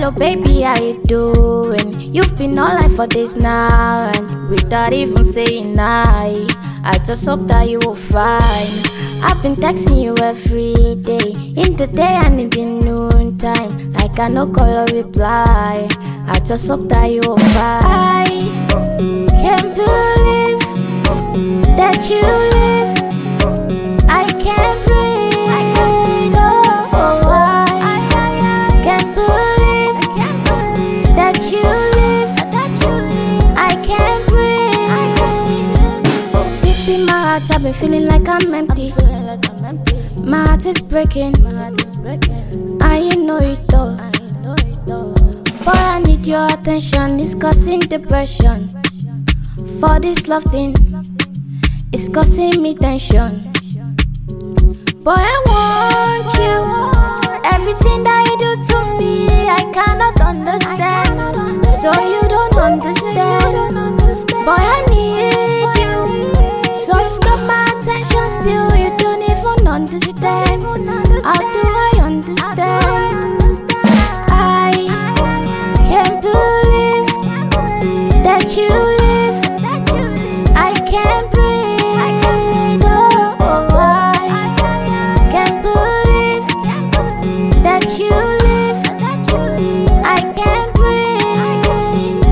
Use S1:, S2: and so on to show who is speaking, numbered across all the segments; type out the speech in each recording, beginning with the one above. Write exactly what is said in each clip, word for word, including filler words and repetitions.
S1: Hello baby, how you doing? You've been online for days now, and without even saying hi, I just hope that you will fine. I've been texting you every day, in the day and in the noon time. I cannot call or reply, I just hope that you will fine. I can't believe that you live, I can't breathe. Oh, oh, I can't believe that you live, I can't breathe. Deep in my heart, I've been feeling like I'm empty. My heart is breaking, and you know it all. Boy, I need your attention, it's causing depression. For this love thing, it's causing me tension. Boy, I want you, everything that you do to me, I cannot understand. So you don't understand. Boy, I need you, so you've got my attention still, you don't even understand. How do I understand? I can't believe that you live, I can't breathe. Oh, oh, I can't believe that you live, I can't breathe.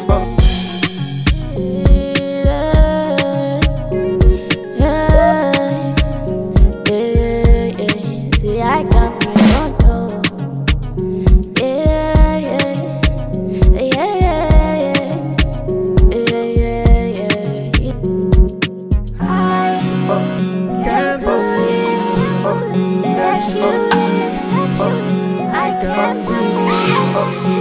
S1: Yeah, yeah, yeah. See, I can't breathe. Oh, no. Yeah, yeah, yeah, yeah, yeah, yeah. I can't believe that you live, I can't breathe.